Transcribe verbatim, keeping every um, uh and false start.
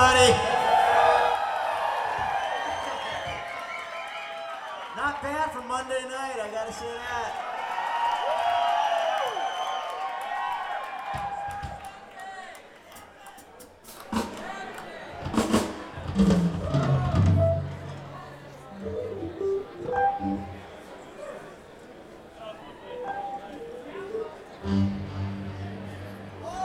everybody. Not bad for Monday night, I gotta say that.